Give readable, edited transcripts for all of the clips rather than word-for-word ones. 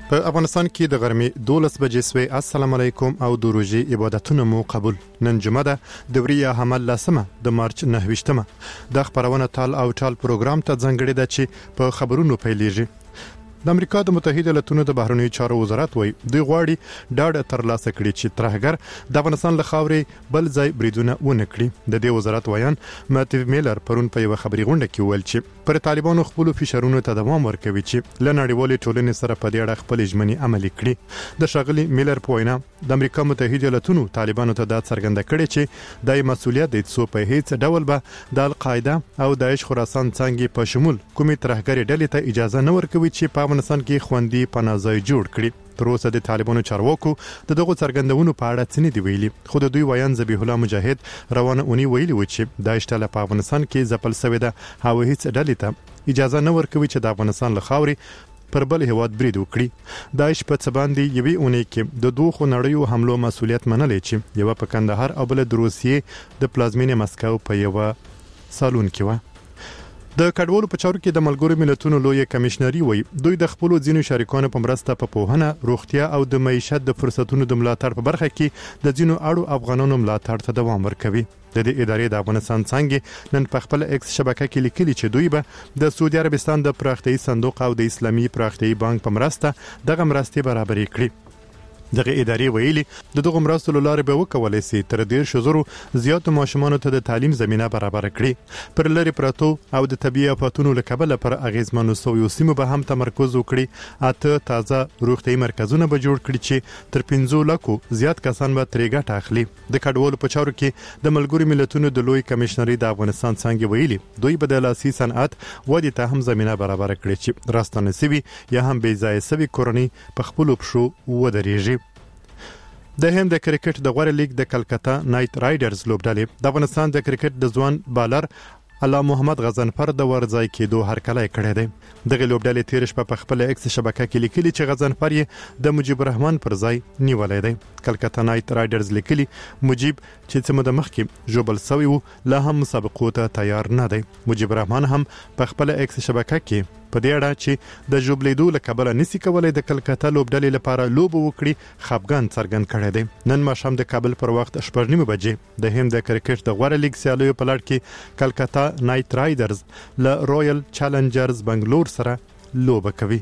په افغانستان کې د غرمې 12 بجې سوی. السلام علیکم او د روژې عبادتونه مو قبول. نن جمعه ده د وریه حمل لسمه د مارچ 9 د خبرونه تال او ټال پروګرام ته ځانګړی ده چې په خبرونو پیلېږي. د امریکا د متحده ایالاتونو د بهرنیو چارو وزارت وایي دوی غواړي ډاډ ترلاسه کړي چې ترهګر د افغانستان له خاورې بل ځای بریدونه ونه کړي. د دې وزارت وایان ماتیو میلر پرون په یو خبري غونډه کې ویل چې پر طالبانو خپل فشارونو ته دوام ورکوي چې له نړیوالې ټولنې سره په دې اړه خپل ژمنې عملي کړي. د شاغلي میلر په وینا د امریکا متحده ایالاتونو طالبانو ته دا څرګنده کړي چې د مسؤلیت د څو په هیڅ ډول به د القاعده او داعش خراسان څنګه په شمول کومې ترهګری ډلې ته اجازه نه ورکوي چې په افغانستان کې خوندي پناهځای جوړ کړي. تر اوسه د طالبانو چارواکو د دغه څرګندونو په اړه څه نه دی ویلي، خو د دوی وایان ذبیح الله مجاهد روانه اونۍ ویلي و چې داعش ډله په افغانستان کې ځپل شوې ده او هیڅ ډلې ته اجازه نه ورکوي چې د افغانستان له خاورې پر بل هیواد برید وکړي. داعش په څه باندې یوې اونۍ کې د دوه خنړیو حملو مسؤلیت منلی چې یو په کندهار او بل د روسیې د پلازمینې مسکو په یو سالون کې و. د کډوالو په چارو کې د ملګرو ملتونو لوی کمشنري وایي دوی د خپل ځینو شریکانو په مرسته په پوهنه، روغتیا او د معیشت د فرصتونو د ملاتړ په برخه کې د ځینو اړو افغانانو ملاتړ ته دوام ورکوي. د دې ادارې د افغانستان څنګه نن په خپل ایکس شبکه کې لیکلي چې دوی به د سعودي عربستان د پراختیایي صندوق او د اسلامي پراختیایي بانک په مرسته دغه مرستې برابرې کړي. دغه ادارې ویلي دغه مرستو له لارې به وکولای شي تر 100,000 زیاتو ماشومانو ته د تعلیم زمينه برابر کړي. پر لری پراتو او د طبيعي آفاتونو له کبله پر اغیزمنو سویو سیمو به هم تمرکز وکړي. اته تازه روغتيایي مرکزونه به جوړ کړي چې تر 15 لکو زیات کسان به ترې ګټه اخلي. د کډوالو په چارو کې د ملګرو ملتونو د لوی کمشنري د افغانستان څنګه ویلي دوی به د لاسي صنعت ودی ته هم زمينه برابر کړي چې راستنه سوي یا هم بې ځای سوي کورنۍ په خپل پښو ودرېږي. د هند د کرکټ د غوړه لیګ د کلکتا نایټ رایډرز لوبډلې د افغانستان د کرکټ د ځوان بالر الله محمد غضنفر د ورځای کېدو هرکلی کړی دی. دغه لوبډلې تیر شپه په خپل ایکس شبکه کې لیکلي چې غضنفر یې د مجيب الرحمن پر ځای نیولای دی. کلکتا نایټ رایډرز لیکلي مجيب چې څه مده مخکې جوبل سوی وو لا هم مسابقو ته تیار نه دی. مجيب الرحمن هم په خپل ایکس شبکه کې په دې اړه چې د جوبلیدو له کبله نسی کولای د کلکتا لوبډلې لپاره لوب وکړي خپګان څرګند کړی دی. نن ماښام د کابل پر وخت 8:30 بجې د هند د کرکټ د غوړه لیګ سیالیو په لړ کې کلکتا نایټ رایډرز له رویل چیلنجرز بنگلور سره لوبه کوي.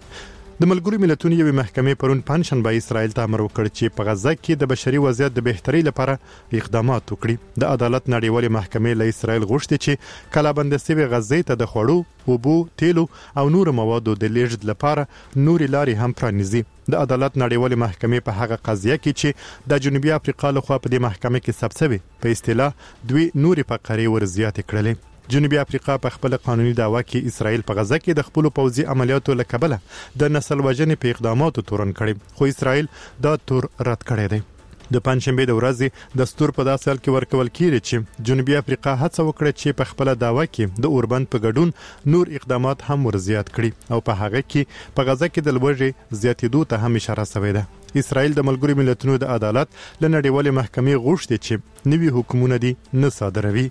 د ملګرو ملتونو یوې محکمې پرون پنځشنبه اسرائیل ته امر وکړ چې په غزه کې د بشري وضعیت د بهتري لپاره اقدامات وکړي. د عدالت نړیوالې محکمې له اسرائیل غوښتي چې کلابند سوي غزې ته د خوړو، اوبو، تیلو او نور موادو د لیږد لپاره نوري لارې هم پرانیزي. د عدالت نړیوالې محکمې په هغه قضیه کې چې د جنوبي افریقا لخوا په دې محکمه کې ثبت شوی په اصطلاح دوی نوري فقرې ورزيات کړلې. جنوبي افریقا په خپل قانوني دعوا کې اسرائیل په غزه کې د خپل پوځي عملیاتو لکبله د نسل وژنې په اقداماتو تورن کړي، خو اسرائیل دا تور رد کړی دی. د پنځشنبه د ورځې دستور په داسې حال کې ورکول کیږي چې جنوبي افریقا هڅه وکړه چې په خپل دعوا کې د اوربند په ګډون نور اقدامات هم ورزيات کړي او په هغه کې په غزه کې د لوږې زیاتېدو ته هم اشاره شوې ده. اسرائیل د ملګرو ملتونو د عدالت له نړیوالې محکمې غوښتي چې نوي حکومونه دي نه صادروي.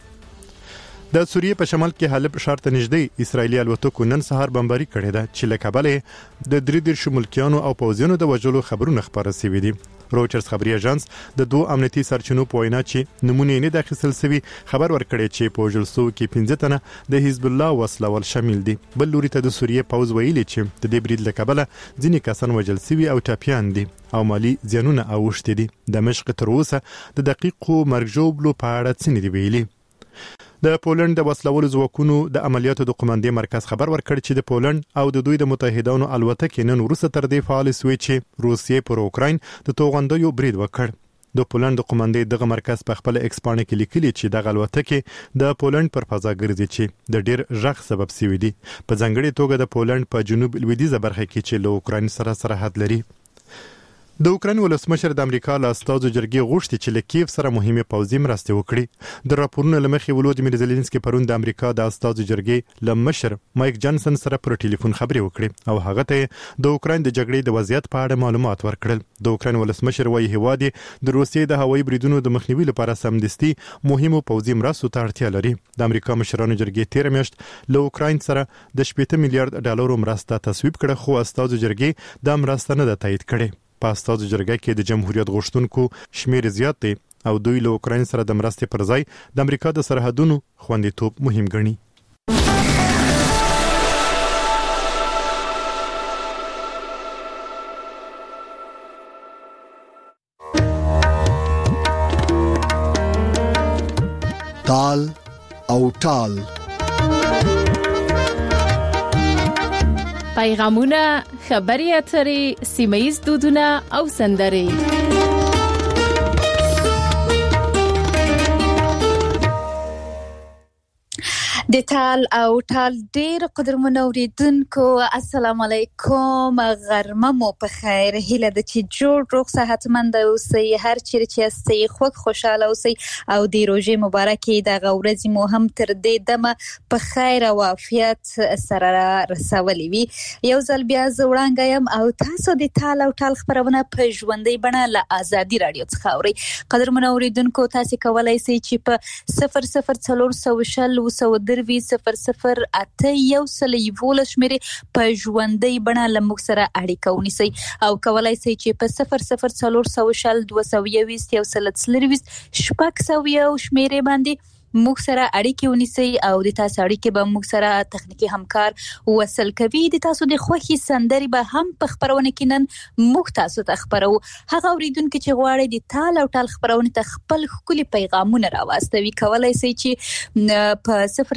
د سوریې په شمال کې حلب ښار ته نږدې اسرایلی الوتکو نن سهار بمباري کړې ده چې له کبله د 33 ملکیانو او پوځیانو د وژلو خبرونه خبره شوي دي. روچرز خبري اژانس د دوه امنیتي سرچینو په وینا چې نمونه نه د اخیستل شوی خبر ورکړي چې په وژل شوو کې 15 تنه د حزب الله وسلوال شامل دي. بل لوري ته د سوریې پوز ویلي چې د دې برید له کبله ځینې کسان وژل شوي او ټاپیان دي او مالی زیانونه اوښتي دي. دمشق تر اوسه د دقیقو مرګ ژوبلو په اړه څه نه دی ویلي. د پولند د وسلوالو ځواکونو د عملیاتو د قوماندې مرکز خبر ورکړ چې د پولند او د دوی د متحدانو الوتکې نن وروسته تر دې فعال شوې چې روسیې پر اوکراین د توغندیو برید وکړ. د پولند د قوماندې دغه مرکز په خپل ایکسپانه کې لیکلي چې دغه الوتکې د پولند پر فضا ګرځي چې د ډیر ژغ سبب شوی دی، په ځانګړي توګه د پولند په جنوب لویدیځه برخه کې چې له اوکراین سره سرحد لري. د اوکراین ولسمشر د امریکا له استازو جرګې غوښتي چې له کیف سره مهمه پوځي مرستې وکړي. د راپورونو لمخې ولودیمیر زيلنسکي پرون د امریکا د استازو جرګې له مشر مایک جانسن سره پر ټلیفون خبرې وکړې او هغه ته د اوکراین د جګړې د وضعیت په اړه معلومات ورکړل. د اوکراین ولسمشر وايي هیواد د روسیې د هوایي بریدونو د مخنیوي لپاره سمدستي مهمه پوځي مرستو ته اړتیا لري. د امریکا مشرانو جرګې تیر میاشت له اوکراین سره د 8 میلیارډ ډالرو مرسته تصویب کړه، خو استازو جرګې د مرسته نه تایید کړې. په استازو جرګه کې د جمهوریت غوښتونکو شمیر زیات دی او دوی له اوکراین سره د مرستې پر ځای د امریکا د سرحدونو خوندیتوب مهم ګڼي. تال او ټال پیغامونه، خبري اترې، سیمه‌ییز دودونه او سندرې. د ټال او ټال ډیر قدرمنو اوریدونکو السلام علیکم، غرمه مو په خیر. هیله ده چې جوړ روغ صحتمند اوسئ، هر چیرې چې یاستئ خوږ خوشاله اوسئ او د روژې مبارکې دغه ورځې مو هم تر دې دمه په خیر او عافیت سره رسولې وي. یو ځل بیا زه وړاندې یم او تاسو د ټال او ټال خبرونه په ژوندۍ بڼه له آزادي رادیو څخه اورئ. قدرمنو اوریدونکو تاسو کولای شئ چې په 0040 0081 شمیرې په ژوندۍ بڼه له موږ سره اړیکه ونیسئ او کولای شئ چې په 0040 شمیرې باندې موږ سره اړیکې ونیسئ او د تاسو اړیکې به موږ سره تخنیکی همکار وصل کوي. د تاسو د خوښي سندري به هم په خبرونه کې نن موږ تاسو ته خبرو. هغه اوریدونکو چې غواړي د ټال او ټال خبرونه ته خپل خولي پیغامونه راوستوي، کولای شي چې په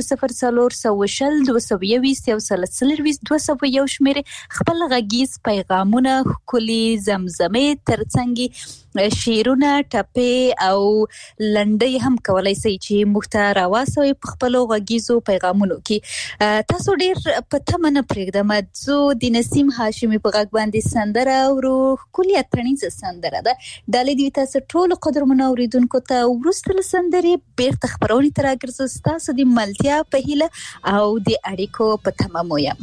0040 شمیرې خپل غږیز پیغامونه، خولي زمزمه، ترڅنګ شیرونه، ټپې او لنډۍ هم کولای شي چې مختار راواسوي په خپل غږیزو پیغامونو کې. تاسو ډیر په تمنه پرېږدم زه د نسیم هاشمي په غږ باندې سندره او خولي اترنیزه سندره ده. ډالې دی تاسو ټول قدرمنو اوریدونکو ته ورسته سندري بیرته خبرونه تر راګرځو. تاسو د ملتیا په هیله او د اړیکو په تمامو یم.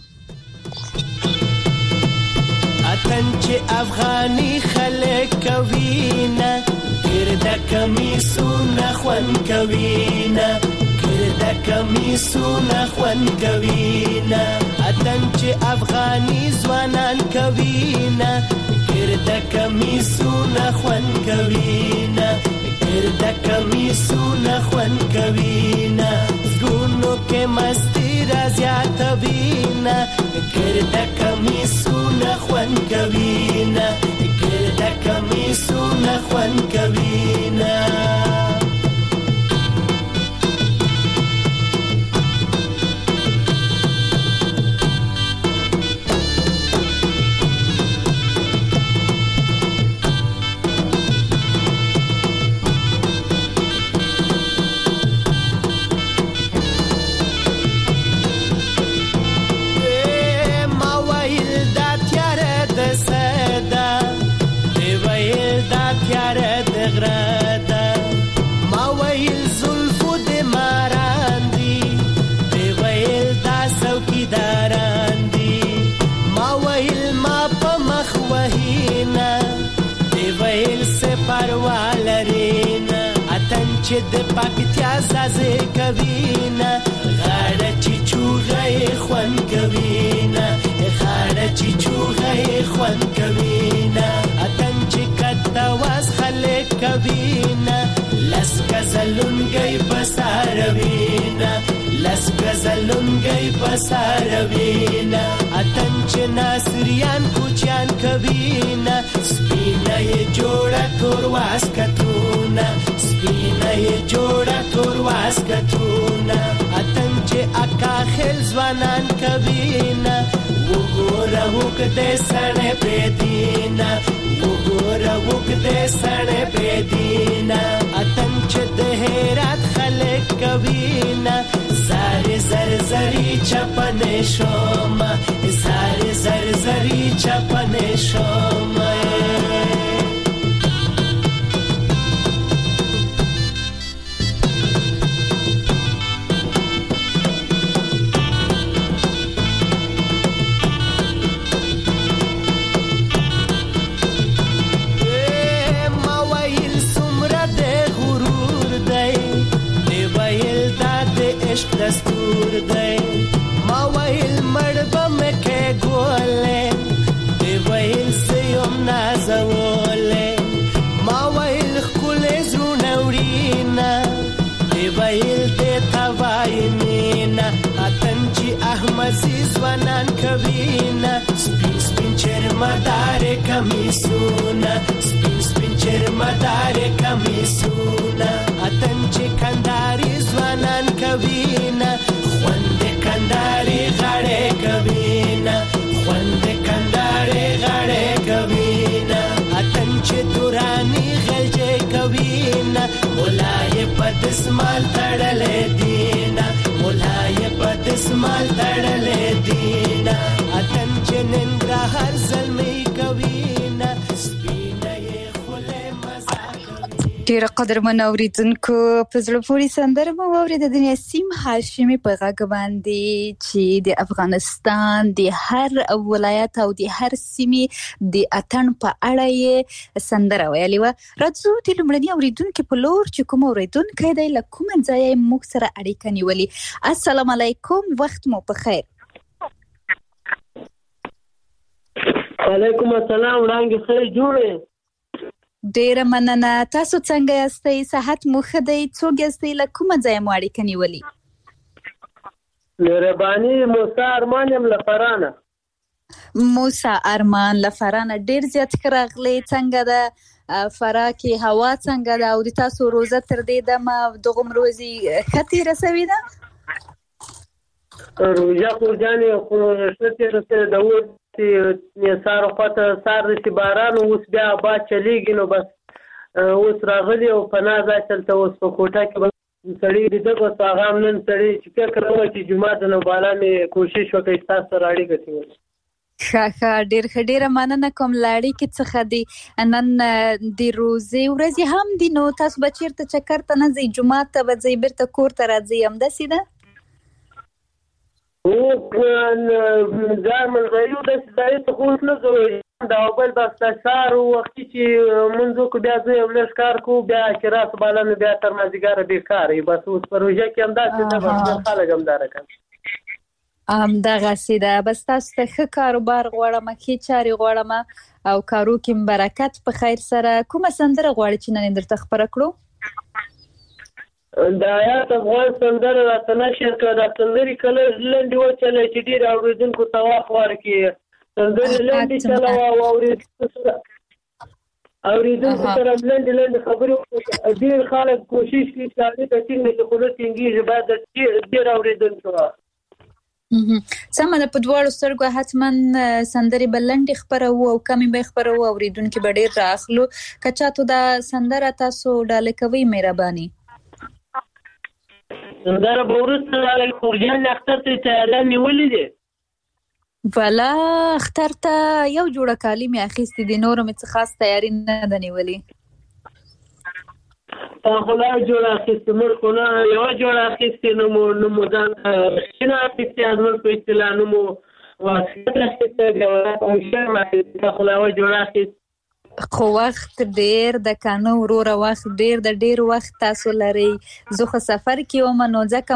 اتن چې افغاني خلک کوینا ګردا کمیسونه خوان کوینا ګردا کمیسونه خوان کوینا اتن چې افغاني ځوانان کوینا ګردا کمیسونه خوان کوینا ګردا کمیسونه خوان کوینا زګونو کې مستی راځي تبینا ګردا کمیسونه خوان کوینا ګردا کمیسونه خوان کوینا. چې د پاکتیا سازه کوینا غاړه چې چوغې خوان کوینا غاړه چې چوغې خوان کوینا اتن چې کته واس خلک کوینا لس غزلونګي بساروینا لس غزلونګي بساروینا اتن چې ناصریان کوچان کوینا سپینه جوړه تور واس کتونا سپینه جوړه تور واس کتونا اتن چې اکا خل ځوانان کوینا وګوره وکړه سړې پېدینا وګوره وکړه سړې پېدینا اتن چې د هرات خلک کوینا زاري زر زري چپنه شوم زاري زر زري چپنه شوم دستور دی ما ویل مړ به مې کېږولې دی ویل سیم نازولې ما ویل ښکلې زړونه وړینه دی ویل دې ته وایي مینه اتن چې احمدزي ځوانان کوینه سپین سپین چرمدارې کمیسونه سپین سپین چرمدارې کمیسونه اتن چې کنداري ځوانان کوینه خوند کنداري غاړې کوینه خوند کنداري غاړې کوینه اتن چې دوراني غلجې کوینه مولای په دسمال تړلې دینه مولای په دسمال تړلې دینه اتن چې ننګرهار زلمي کوینه سپینه یې خولې مزه کوي. ډیر قدرمن اوریدونکو په زړه پورې سندره مو واورېده د نسیم هاشمي په غږ باندې چې د افغانستان د هر ولایت او د هر سیمې د اتن په اړه یې سندره ویلې وه. راځو د لومړني اوریدونکو په لور چې کوم اوریدونکی دی له کومه ځایه موږ سره اړیکه نیولې. السلام علیکم، وخت مو په خیر. وعلیکم السلام، وړاندې خیر جوړې. ډیره مننه، تاسو څنګه یاستئ؟ صحت مو ښه دی؟ څوک یاستئ؟ له کومه ځایه مو اړیکه نیولې؟ مهرباني موسی ارمان یم له فرانه. موسی ارمان له فرانه، ډیر زیات ښه راغلی. څنګه ده فراه کې هوا څنګه ده او د تاسو روزه تر دې دمه دغومره ورځې ښه تېره سوې ده؟ روژه خو جانې ښه تېره سوې ده. اوس سار خواته سار د چې باران اوس بیا باد چلیږي نو بس اوس راغلی او پناه ځای دلته اوس په کوټه کې به سړي لیده بس هغه هم نن سړي چې فکر وکړي چې جمعه ده نو بالا مې کوشش وکړي تاسو سره اړیکه ټینګه. ښه ډیر ښه، ډیره مننه کوم له اړیکې څخه دی. نن د روزې ورځې هم دي نو تاسو به چېرته چکر ته نه ځئ؟ جومات ته به ځئ، بیرته کور ته راځئ، همداسې ده؟ دا منځایو داسې ځای ته خو اوس نه ځو دا بل بس د سهار وختي چې مونځ وکړو بیا زه یو لږ کار کوو بیا چې راسو بالا مې بیا تر مازدیګره بېکاره وي. بس اوس په روژه کې همداسې ده، بس ډېر خلک همداره کوي. همدغسې ده. بس تاسو ته ښه کاروبار غواړم، ښې چارې غواړم او کارو کې برکت په خیر سره. کومه سندره غواړئ چې نن درته خپره کړو؟ د آیات افغان سندره راته نشر کړه. دا سندرې کله لنډې وچلوئ چې ډېر اورېدونکو ته واک ورکړي. سندرې لنډې چلوه او اورېدونکو سره لنډې خبرې وکړي. ډېر خلک کوشش کوي چې اړیکه ټینګه کړي خو نه ټینګېږي. باید ډېر اورېدونکو سمه ده. په دواړو سترګو حتما سندرې به لنډې خپروو او کمې به خپروو، اورېدونکي به ډېر رااخلو. که چاته دا سندره تاسو ډالۍ کوئ مهرباني سندره به وروسته خورجان اختر ته تیاری نیولې دی. بله اختر ته یو جوړه کالي مې اخیستې دي، نورو مې څه خاص تیاری نه ده نیولې. تا خو لا جوړه اخیستې مړ خو نه یوه جوړه اخیستې نه مو ځان رښتینه اخیستې ازمل په اصطلاح نه مو واسکټ اخیسته بیا او شرم اخیستې. تا خو لا یوه جوړه اخیستې خو وخت ډیر د کنه وروره، وخت ډیر د ډیر وخت تاسو لري. زه خو سفر کې وم نو ځکه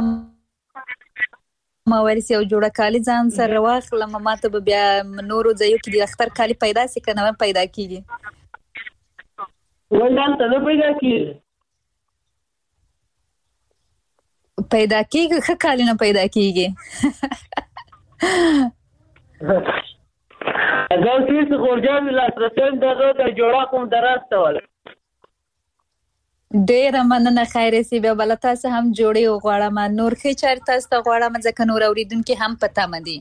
ما ویل چې یو جوړه کالي ځان سره واخلم، ماته به بیا نورو ځایو کې د اختر کالي پیدا سي که نه پیدا کېږي. ولې هلته نه پیدا کېږي؟ پیدا کېږي، ښه کالي نه پیدا کېږي. دا سیس خورجان لاسرسین دغه د جوړه کوم درستول. ډیره مننه خیرې سي. بیا بله تاسو هم جوړې وغواړم، نور ښې چارې تاسو ته غواړم ځکه نور اورېدونکي هم په تمه دي.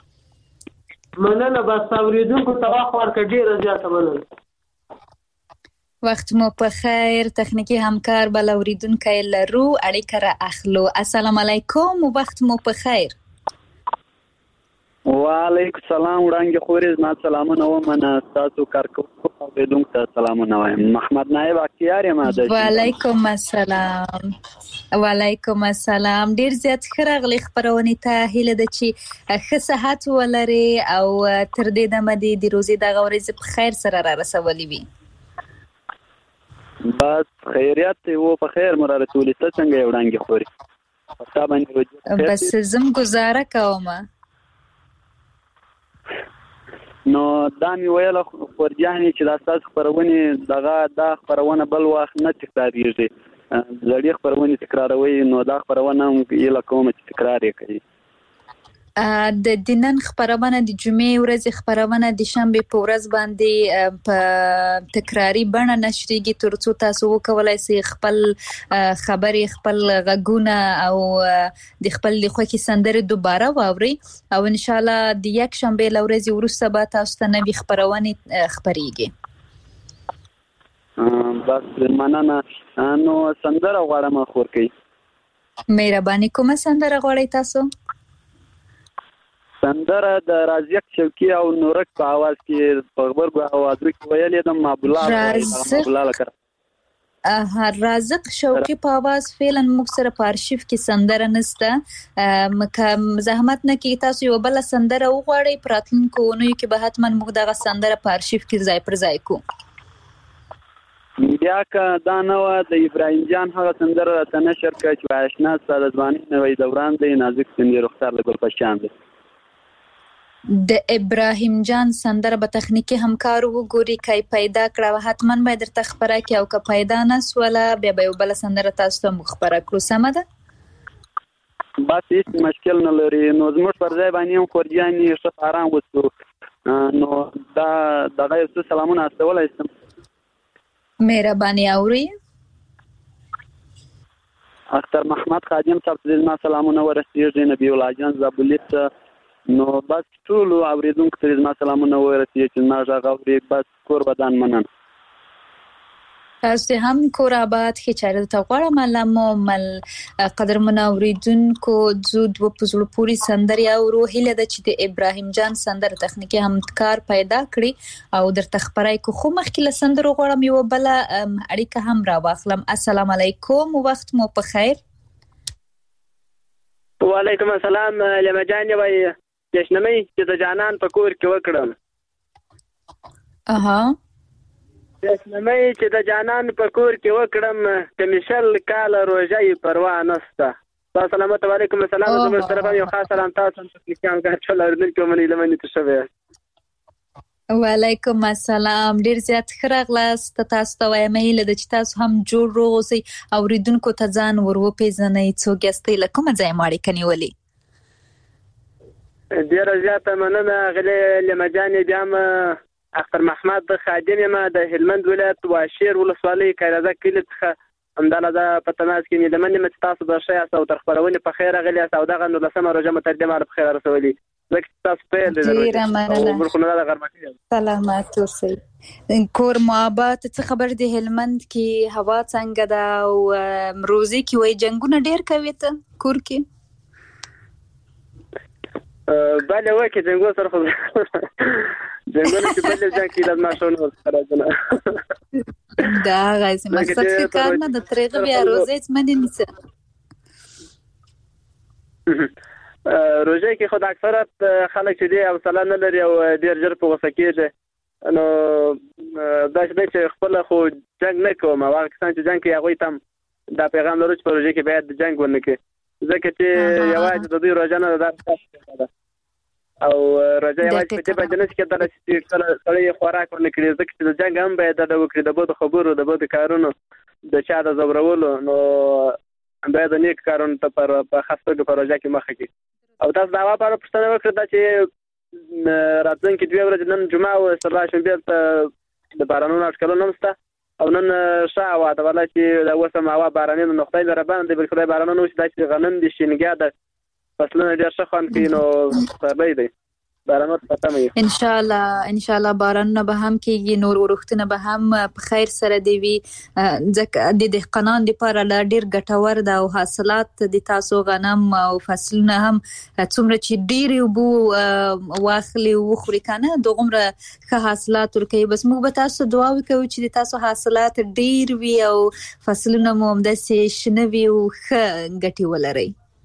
مننه، بس اورېدونکو ته وخت ورکړه، ډېره زیاته مننه. وخت مو په خیر. تخنیکي همکار بل اورېدونکی لرو، اړیکه را اخلو. السلام علیکم، وخت مو په خیر. وعلیکم السلام، وړاندې خورې زما سلامونه ومنه. تاسو کارکوونکو اوریدونکو ته سلامونه وایم. محمد نایب اختیار یم. وعلیکم السلام. وعلیکم السلام. ډیر زیات ښه راغلی خپرونې ته. هیله ده چې ښه صحت ولرې او تر دې دمه دې د روزې دغه ورځې په خیر سره را رسولې وي. بس خیریت و په خیر مو را رسولې. ته څنګه یې وړاندې خورې؟ تا باندې روزي بس زم گزاره کوم نو دا می ویل خورجانې چې دا تاسو خبرونه دا خبرونه بل وخت نه تکراریږي زړی خبرونه تکراروي نو دا خبرونه هم یله کوم چې تکرار یې کوي د دینن خبرونه د جمعې ورځ خبرونه د شنبه په ورځ باندې په تکراری بڼه نشریږي ترڅو تاسو وکولای شئ خپل خبرې خپل غږونه او د خپل لخوا کې سندره دوباره واوري او ان شاء الله د یک شنبه لورځ وروسته به تاسو ته نوې خبرونه خبريږي بس مننه نو سندره غواړم خور کوي مهرباني کوم سندره غواړئ تاسو سندره د رازق شوقي او نورک په आवाज کې په خبرګو اوازو کې ویلې د مابولا لکه رازق شوقي په आवाज فعلا موږ سره په ارشیف کې سندره نشته مکه زحمت نه کې تاسو یو بل سندره وغواړئ پراتلونکو نو کې به حتما موږ دغه سندره په ارشیف کې ځای پر ځای کو بیا که دا نو د ابراهیم جان هغه سندره راته نشر کړ چې آشنا ساده ځواني نوې دوران دی نازک سندې رخسار له ګل پشان دی د ابراهیم جان سندره به تخنیکی همکار وګوري کای پیدا کړه حتما به درته خبره کی او که پیدا نه سواله بیا به بل سندره تاسو ته مخبره کړو سمه ده بس هیڅ مشکل نه لري نو زموږ پر ځای باندې هم خورجانې ښه آرام وڅو نو دا دغه یو سلامونه استولای شم مهرباني اوري اختر محمد خادم صاحب دې ما سلامونه ورسېږي نبی الله جان زابلیت نو بس ټول اوریدونکو ته ما سلامونه ورسېږي چې ما غوړي بس کور بدن منن تاسو هم کور آباد کې چاره ته غواړم علامه مل قدر منوریدونکو زود و پزړو پوری سندري او روحیله د چې د ابراهیم جان سندر تخنیکی همکار پیدا کړی او در تخبرای کو خو مخکې سندرو غواړم یو بل اړیکه هم را واخلم السلام علیکم وخت مو په خیر وعلیکم السلام لمجان وای جشنمې چې د جانان په کور کې وکړم جشنمې چې د جانان په کور کې وکړم کمیشل کال روزي پروا نسته السلام علیکم السلام زموږ طرفه یو خاص سلام تاسو ته کیان ګټل ورنکو منی لمنې تشوي وعلیکم السلام ډیر زیات خراغلاس تاسو ته وایم هیله د چې تاسو هم جوړ روغسي او ریدونکو ته ځان ورو پیژنئ څو ګستې لکه مځای ماړي کنيولي ډیر زیات مننه غلې لمجانې بیا اختر محمد خادم ما د هلمند ولایت واشیر ولسوالۍ کایرازه کلی څخه همدلته په تماس کې د مننه متاسو د شای او تر خبرونه په خیر غلې او دغه نو لسمه روزه مترجمه په خیر رسولي زکه تاسو په دې سلامات اوسئ کور محبت څه خبر دی هلمند کې هوا څنګه ده او روزي کې وای جنگونه ډیر کوي ته کور کې بله وکه جنگو سره جنگونه چې بل ځای کې لازم شونه راځنه دا غاځي مقصد کار نه د طریقې بیا روزي څمنې نیسه روزي کې خود اکثره خلک چې دی او سلام نه لري او ډیر ژر په وسه کېږي نو دا چې خپل خو جنگ نه کوم او کسان چې جنگ کوي هغه تم دا پیغام لري چې روزي کې باید جنگ ونه کوي ځکه چې یوازې د دوی روزانه ده او روزه یوازې په دې باندې نه چې کله چې سړی خوراک ونه کړي ځکه چې د جنگ هم باید د وکړي د بده خبرو د بده کارونو د چا د زبرولو نو باید نیک کارونه ته په خاصه په روزه کې مخه کې او تاسو دا په اړه پوښتنه وکړه چې راتلونکي دوه ورځې نن جمعه او سبا شنبه د بارانونو اټکلونه نشته او نن شاوه دا ولا چې د وسم هوا بارانونو نقطې لربان د بلکې بارانونو چې د غنم د شینګیا د فصلونه ډېر ښه خوند کوي نو سبا دی بارانات پته مې ان شاء الله بارانونه به هم کېږي نور ورختونه به هم په خیر سره دی وي ځکه د دهقانان لپاره ډېر ګټور ده او حاصلات د تاسو غنم او فصلونه هم څومره چې ډېر وبو واخلي او خوري کنه دغه ښه حاصلات ورکوي بس موږ به تاسو دعا وکړو چې د تاسو حاصلات ډېر وي او فصلونه مو هم داسې شنه وي او ښه ګټي ولري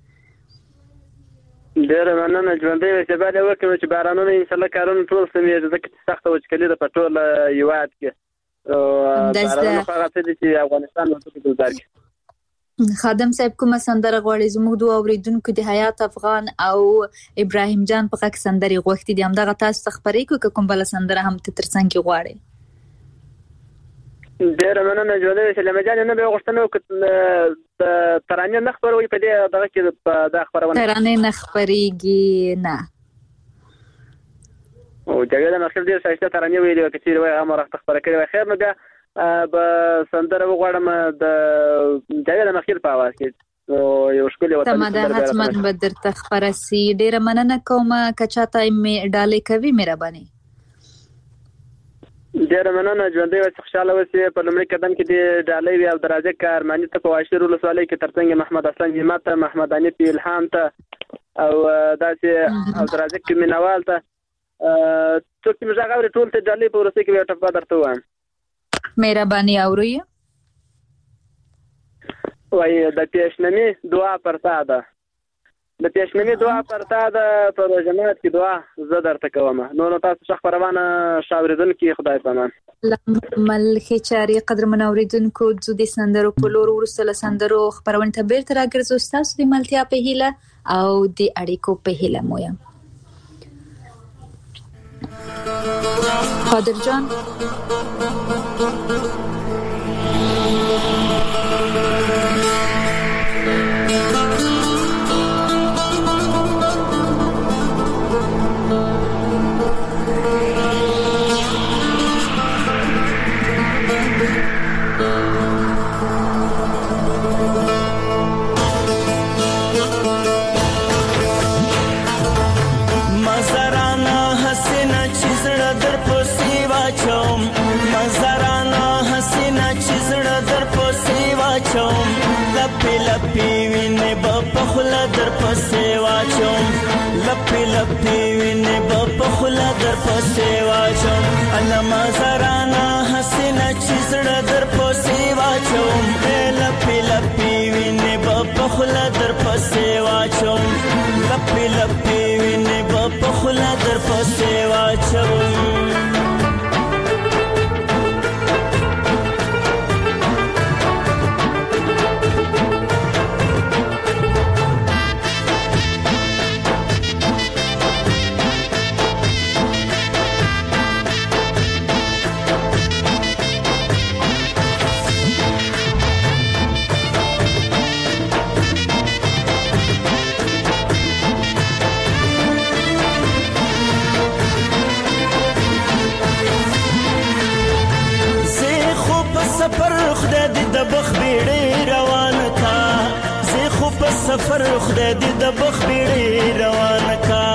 ډېر مننه ژوندۍ چې باید وکړو چې بارانونه ان شاء الله کارونه ټول سمېږي ځکه چې سخته وچکلي ده په ټول هیواد کې بارانونه هغه څه دي چې افغانستان ورته ګزار کوي خادم صاحب کومه سندره غواړي؟ زموږ دوه اوریدونکو د حیات افغان او ابراهیم جان په غږ سندري غوښتي دي، همدغه تاسو ته خبرې کوي کوم بل سندره هم ترڅنګ کې غواړي؟ ډېر مننه جوړه سلام جان. نه به غوښتنه وکړم د ترانې نه خبروي په دې دغه کې د خبرونه ترانې نه خبريږي نه او جګړه مخکې ډېر شایسته ترانې ویلې چې وای امر خبره کړې وای. خیر نو بیا به سندره وغواړم د جګړه مخکې په आवाज کې یو ښکلی وطن سندره حتماً به درته خبره سي. ډېر مننه کوم کچاته می ډالې کوي مهرباني. ډېر مننه ژوندۍ او خوشاله اوسئ. په لومړي قدم کې د ډالۍ وی او درازه کارمانی ته په واشر ولسوالۍ کې ترڅنګ محمد حسن همت ته، محمد انیف الهام ته او داسې او درازه کې مینوال ته څوک چې مزه غوړي ټول ته ډالۍ په ورسې کې یو ټپه درته وایم. مهرباني اوري. وای د پیشنمی دعا پرتا ده، د پیشنمی دعا پرتا ده په روزنات کې دعا زه درته کوم. نو تاسو ښه خبرونه شاوریدونکو خدای پامان مل خچاري قدر منوریدونکو د دې سندرو په لور ورسله سندرو خبرونه ته بیرته راګرځو. تاسو د ملتیا په هیله او د اړیکو په هیله مو یم. قادر جان لپی وینې په خلا در پسې واچوم، لپی وینې په خلا در پسې واچوم. علما زرانا حسینه چې زړه در پسې واچوم، لپی وینې په خلا در پسې واچوم، لپی وینې په خلا در پسې واچوم. سفر خدای دې د بخ بیړې روان کا،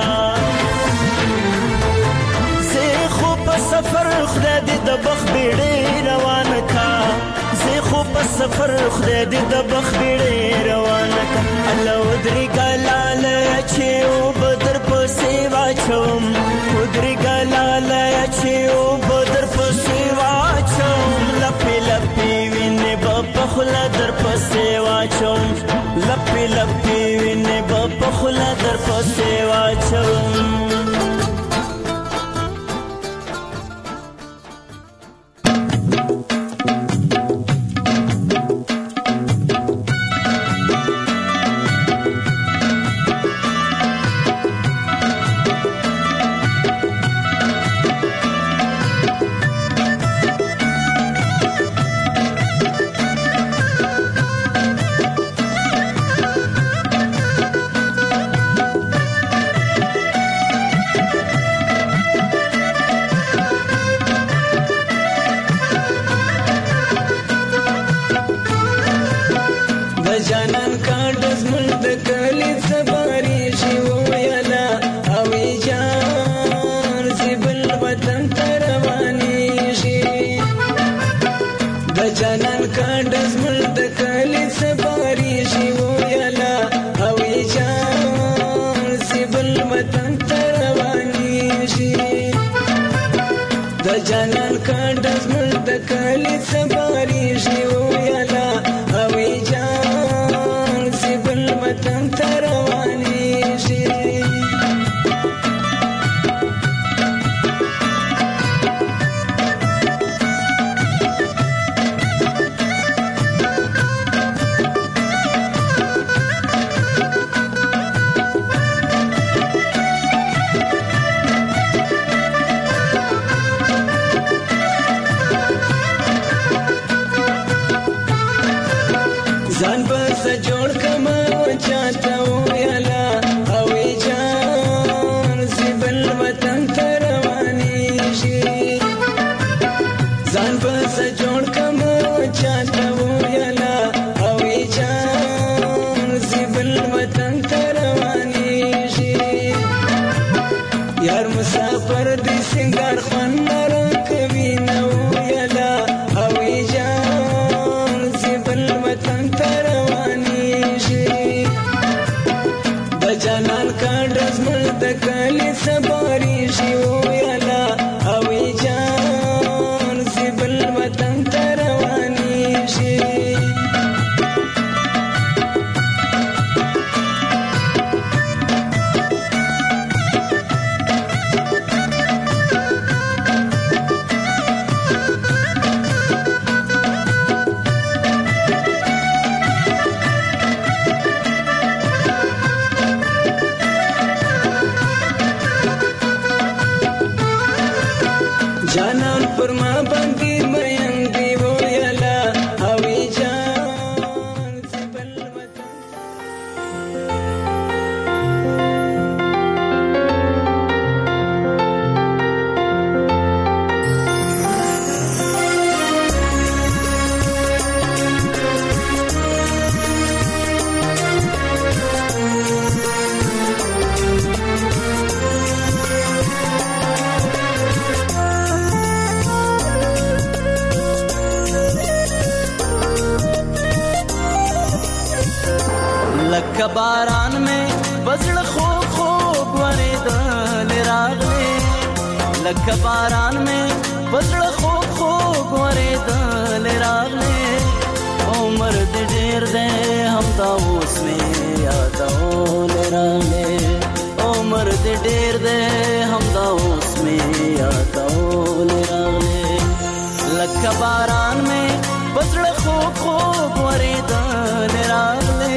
زه خو په سفر خدای دې د بخ بیړې روان کا، زه خو په سفر خدای دې د بخ بیړې روان کا. الله ودري ګلاله چې او بدر په سیوا چوم، ودري ګلاله چې او بدر په سیوا چوم، لپی وینې په خلا در په سیوا چوم، لپی وینې په خلا در پسې واچوم. لکه باران مې بزړه خوږ خوږ ورېدل راغلی لکه باران مې بزړه خوږ خوږ ورېدل راغلی عمر دې ډېر دی همدا اوس مې یادول راغلی عمر دې ډېر دی همدا اوس مې یادول راغلی لکه باران مې بزړه خوږ خوږ ورېدل راغلی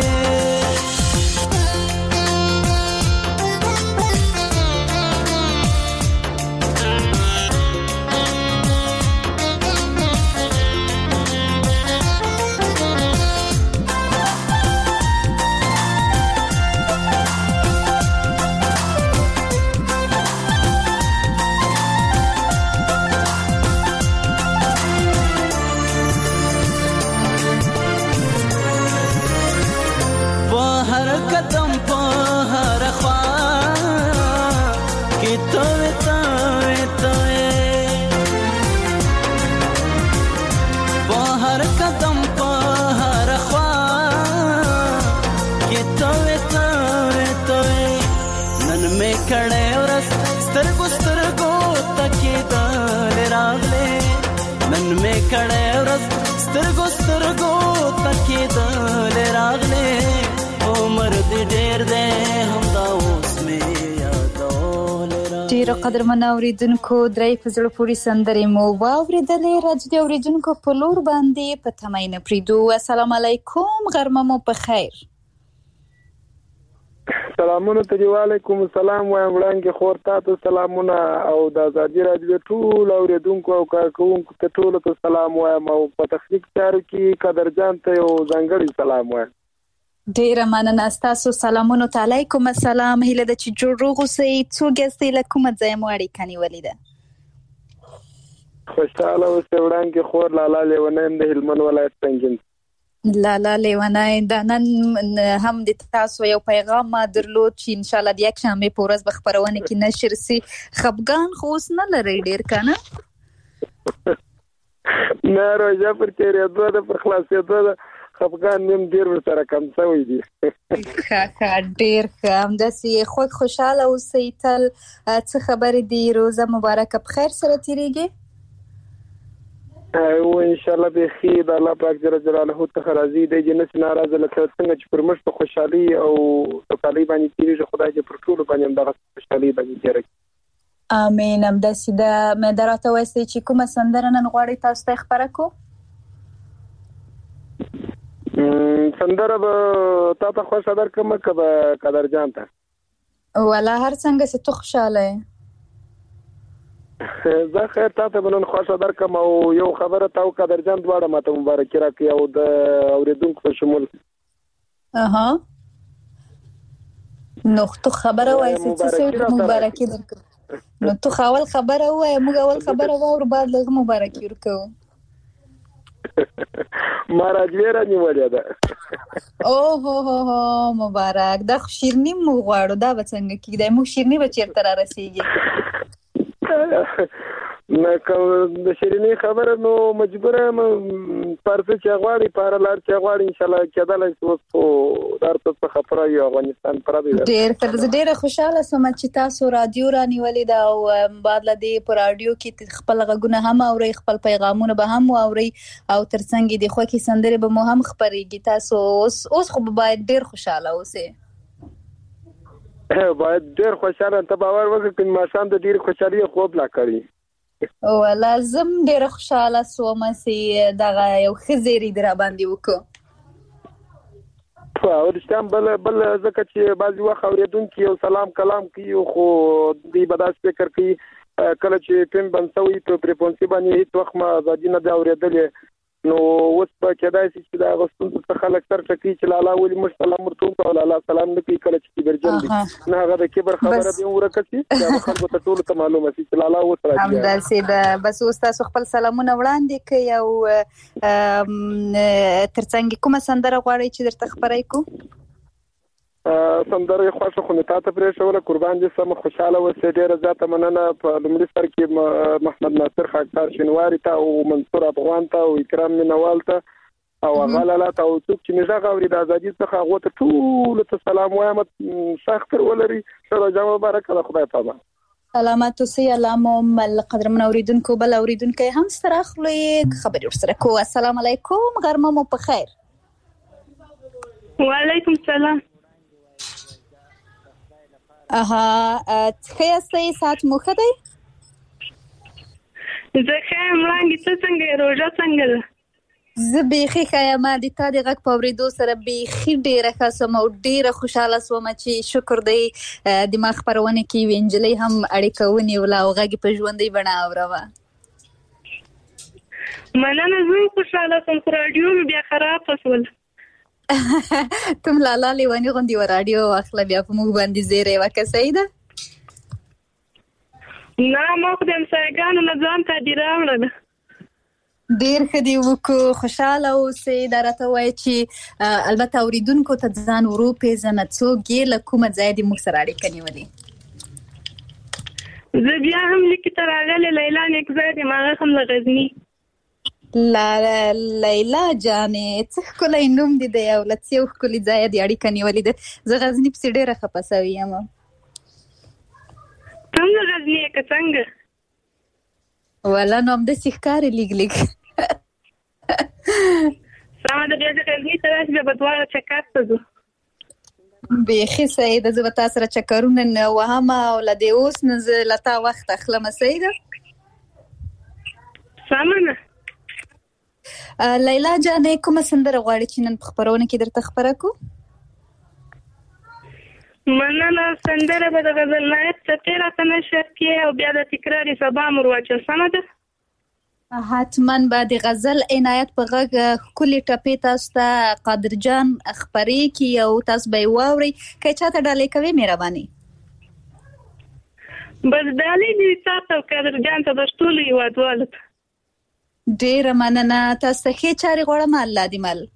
کړه ورځ سترګو سترګو تکیدل راغله عمر دې ډېر دی همدا اوس مې یادول راغله ډېر قدرمن اوریدونکو درې په زړه پورې سندرې مو واورېدلې راځي اوریدونکو په لور باندې په تمه نه پریدو السلام علیکم غرمه مو په خیر سلامونه ته وعلیکم السلام وایم وړاندې خور تاسو سلامونه او د ازادي راډیو ټول اوریدونکو او کارکونکو ته ټول ته سلام وایم او په تخنیک چارو کې قدرجان ته یو ځانګړی سلام وایم ډیر مننه تاسو سلامونه علیکم السلام هله د چې جوړ روغوسي څو ګستې لکه ځای مو اړیکه نیولې ده خوشاله اوسه وړاندې خور لاله لیونیم د هلمند ولایت څنګه لاله لیونای د نن هم د تاسو یو پیغام ما درلود چې ان شاء الله د یک شنبه په ورځ به خبرونه کې نشر سي خفګان خو اوس نه لري ډیر کنه نه روزه پر تیرې دوه پر خلاصې دوه خفګان نیم ډیر سره کم شوی دی ښه ډیر هم د سي خوشاله اوسئ تل څه خبرې دی روزه مبارکه په خیر سره تیریږي او ان شاء الله به خیر الله پاک جل جلاله ته راضي دی جنس ناراضه لکه څنګه چې پر مشت خوشحالي او خوشحالي باندې تیریږي خدای دې پر ټول باندې دغه خوشحالي باندې تیرې امين هم د سیده مې دراته وایي چې کومه سندره نن غواړي تاسو ته خبره کو سندره به تاسو خوشاله درکمه کبه قدر جان ته ولا هر څنګه چې تو خوشاله زه خیر تاسو بنن خوشاله درکم او یو خبره تاو قدر جان دواړه ماته مبارکي راکړي او د اوریدونکو په شمول نو تو خبره وایي چې مبارکي درکړه نو تو خاول خبره وای موږ اول خبره وور بعد له مبارکي ورکو ما راځویره نیولې ده او هو مبارک دا شیرنی مو غواړو دا څنګه کیږي مو شیرنی به چیرته را رسیږي نه د شیرینی خبره نو مجبوره پرځ چې غواړي پارلار چې غواړي ان شاء الله کېدل شي او درته څه خبره یو افغانستان پر دی ډېر خوشاله سم چې تاسو رادیو رانیولې دا او بعد لدی پر رادیو کې خپل غږونه هم اوري خپل پیغامونه به هم اوري او ترڅنګ دي خو کې سندره به مو هم خبريږي تاسو اوس خو باید ډېر خوشاله اوسئ باید ډېر خوشاله ته باور وکړئ چې ماشام د ډېر خوشالي خوب لا کوي او لازم ډېر خوشاله سوم سي دغه یو خزيري در باندې وکړو او رښتام بل ځکه چې بعضی وخت اوریدونکو یو سلام کلام کوي خو دی بداس فکر کوي کله چې پم بنسوي په پریپونسي باندې هیڅ وخت ما ازادي نه دا اوریدلې نو اوس په کېدای شي چې دا غوښتل څه خلک تر ټکی چې لاله ولي مشتلم مرتوم او لاله سلام نکي کله چې برجن دي نه هغه د کبر خبره دی ورکړي چې خلکو ته ټول ته معلومه شي چې لاله وسره هم دا سیده بس اوس تاسو خپل سلامونه وړاندې کوي او ترڅنګ کومه سندره غواړي چې درته خبرې کو سندره خوښه خو نه تاسو پرې شوله قربان دي سم خوشاله وسه ډیره ذاته مننه په لمړي سر کې محمد ناصر خاکسار شنواری ته او منصور افغان ته او اکرام منوال ته او غلاله او څوک چې مزه غوړي د ازادي څخه هغه ته ټول ته سلام وایم سخت ولري سره جواب برکه خدای پاک سلامات اوسئ. علامه قدرمن اوریدونکو بل اوریدونکو هم سره خپلې خبرې ورسره کوو. السلام علیکم، غرمه مو په خیر. وعلیکم السلام. ښه یاستئ؟ ساعت مو ښه دی؟ زه ښه یم. وړانګې ته څنګه یې؟ روژه څنګه ده؟ زه بیخي ښه یم. د تا د غږ په اورېدو سره بیخي ډېره ښه شوم او ډېره خوشحاله شوم چې شکر دی د ما خپرونه کې یوې نجلۍ هم اړیکه ونیوله او غږ یې په ژوندۍ بڼه اورمه. مننه. زه خوشحاله شوم خو راډیو مې بیا خرابه شول. تم لالا لیواني غوندې و راډیو واخله بیا په موږ باندې زیری وکړه. صحیح ده؟ نه ما خو د همسایګانو نه ځان ته دې راوړله. ډېر ښه دې وکړو. خوشحاله اوسئ. دا راته ووایه چې البته اورېدونکو ته ځان ورو پېژنه. څوک یې له کومه ځایه دې موږ سره اړیکه نیولې؟ زه بیا هم لیکې ته راغلې لیلا نیکزی یم. هغه هم له غزني. لیلا جانې څه ښکلی نوم دې دی او له څه ښکلي ځایه دې اړیکه نیولې ده. زه غزني پسې ډېره خفه سوې یم. ته هم له غزني یې که څنګه؟ ولا نو همداسې ښکاري لږ لږ. سمه ده. بیا د غزني ته راشي بیا به دواړه چکر ته ځو. بیخي صحیح ده. زه به تا سره چکرونه نه وهم او له دې اوس نه زه له تا وخت اخلم. صحیح ده؟ سمه ده. لیلا جانې کومه سندره غواړې چې نن په خپرونه کې درته خپره کړو؟ مننه. سندره به د غزل نایب څپې راته نشر کړې او بیا د تکرار سبا مو ورواچوه. سمه ده؟ حتما به د غزل عنایت په غږ ښکلې ټپې تاسو ته قادر جان خپرې کړي او تاسو به یې واورئ. که یې چاته ډالۍ کوې مهرباني؟ بس ډالۍ دې تا ته او قادر جان ته بس ټولو هېوادوالو ته. ډېره مننه. تاسو ته ښې چارې غواړم. الله دې مل.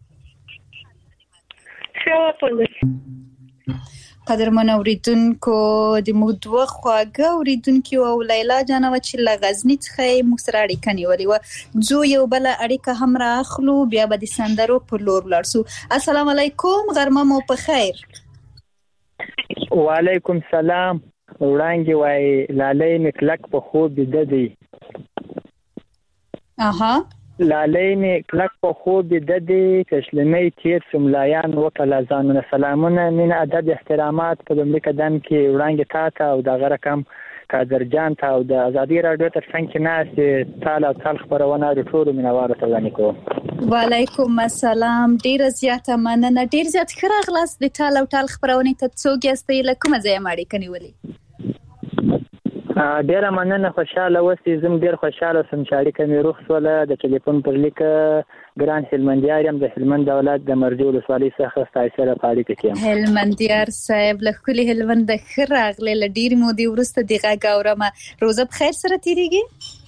ښه وپلئ. قدرمن اوریدونکو د موږ دوه خواږه اوریدونکي او لیلا جانه وه چې له غزني څخه یې موږ سره اړیکه نیولې وه. ځو یو بله اړیکه هم را اخلو بیا به د سندرو پر لور ولاړ شو. السلام علیکم، غرمه مو په خیر. وعلیکم السلام. وړانګې وایي لالی مې کلک په خوب بیده دی. لالی مې کلک په خوب بیده دی. تسلیمۍ تېر شو ملایان وکړه ځانونه. سلامونه، مینه، ادب، احترامات په لومړي قدم کې وړانګې تا ته او دغه رقم قادر جان ته او د ازادي راډیو تر څنګ کې ناستې تال او تال خپرونه د ټولو مینوالو ته وړاندې کوم. وعلیکم السلام. ډېره زیاته مننه. ډېر زیات ښه راغلاست د ټال او ټال خپرونې ته. څوک یاستئ؟ له کومه ځایه مو اړیکه نیولې؟ ډېره مننه. خوشحاله اوسئ. زه هم ډېر خوشحاله شوم چې اړیکه مې روغ شوله. د ټلیفون پر لیکه ګران هلمندیار یم. د هلمند دولت د مرجو ولسوالۍ څخه ستاسو سره په اړیکه کې یم. هلمندیار صاحب له ښکلي هلمنده ښه راغلی. له ډېرې مودې وروسته د غږ اورمه. روژه په خیر سره تېرېږي؟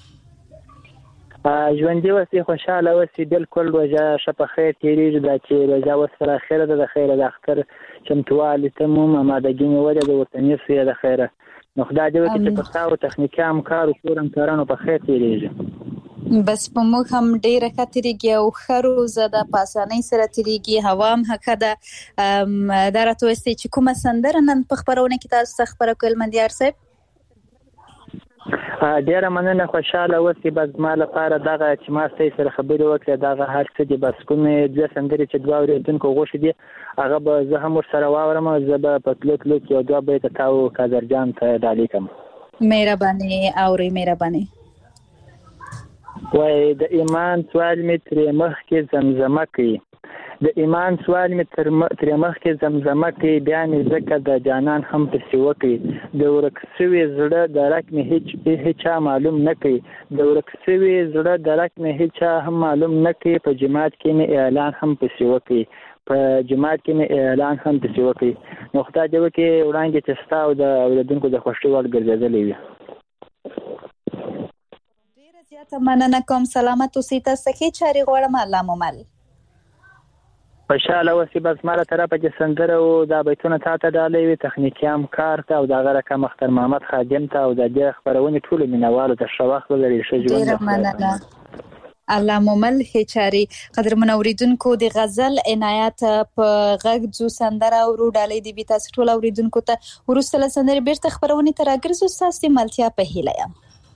ژوندي اوسئ، خوشحاله اوسئ. بالکل روژه ښه په خیر تېرېږي. دا چې روژه اوس پر اخره ده، د خیره د اختر چمتووالي ته مو امادګي نیولې ده، ورته نیسئ د خیره. نو خدای دې وکړي چې په تاسو تخنیکي همکارو ټول همکارانو په خیر تېرېږي. بس په موږ هم ډېره ښه تېرېږي او ښه روژه ده، په اسانۍ سره تېرېږي. هوا هم ښه ده. دا راته ووایئ چې کومه سندره نن په خپرونه کې تاسو ته خپره کړو هلمندیار صاحب؟ ډېره مننه. خوشحاله اوسئ. بس زما لپاره دغه چې ما ستاسو سره خبرې وکړې دغه هر څه دي. بس کومې دوه سندرې چې دوه اورېدونکو غوښتي دي هغه به زه هم ورسره واورم. زه به په تلو کې یو دوه بیته تا او قادر جان ته ډالۍ کړم. مهرباني اورئ. مهرباني. وایي د ایمان سوال مې ترې مخکې زمزمه کوي. د ایمان سوال مې ترې مخکې زمزمه کوي. بیا مې ځکه د جانان هم پسې وکړي. د ورک سوي زړه درک مې هیچا معلوم نه کوي. د ورک سوي زړه درک مې هیچا هم معلوم نه کوي. په جماعت کې مې اعلان هم پسې وکړي. نو خدای دې وکړي وړانګې چې ستا او د اورېدونکو د خوښۍ وړ ګرځېدلې وي. ډېره زیاته مننه کوم. سلامت اوسئ. تاسو ته ښې چارې غواړم. الله مو مل. خوشحاله اوسئ. بس ما له طرفه چې سندره او دا بیتونه تا ته ډالۍ وي تخنیکي همکار ته او دغه رقم اختر محمد خادم ته او د دې خپرونې ټولو مینوالو ته ښه وخت ولرئ. ښه ژوند. ډېره مننه. علامه ملح چاري. قدرمن اوریدونکو د غزل عنایت په غږ ځو سندره او ډالۍ دی بیت تاسو ټول اوریدونکو ته ورسله سندره بیرته خبرونه تر اګرزو ساستي ملتیا په هیله یم.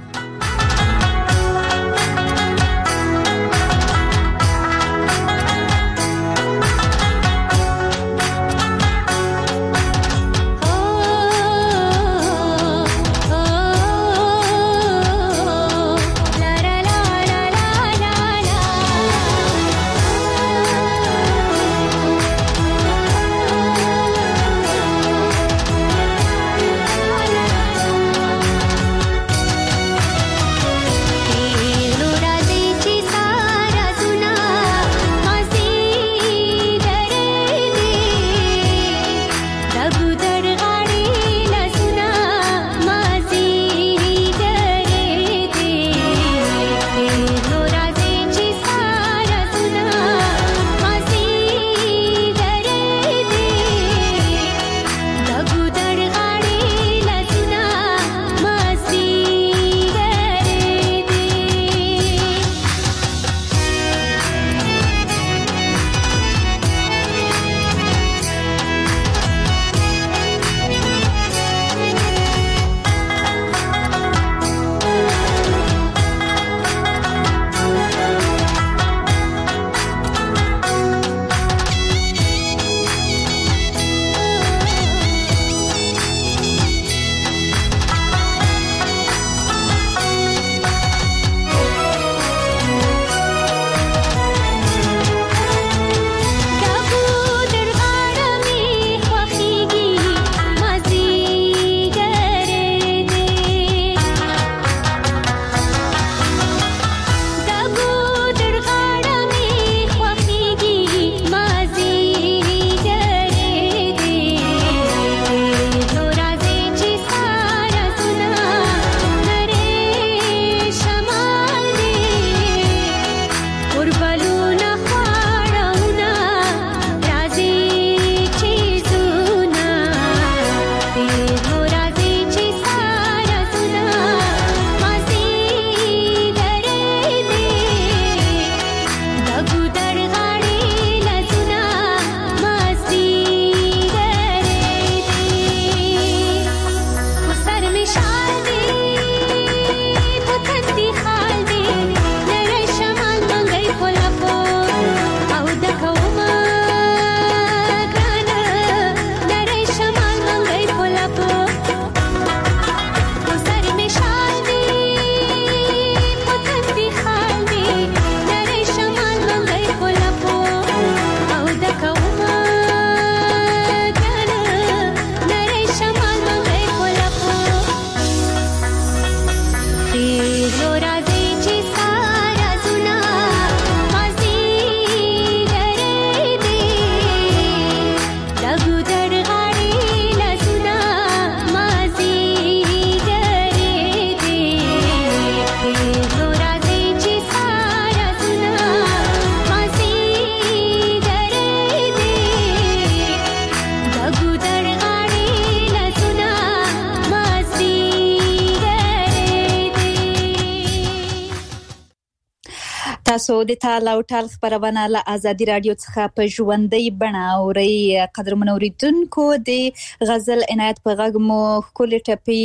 تاسو د تال او ټال خبرونه له ازادي رادیو څخه په ژوندۍ بڼه اوري. قدرمن اوریدونکو د غزل عنایت په غږ مو خپل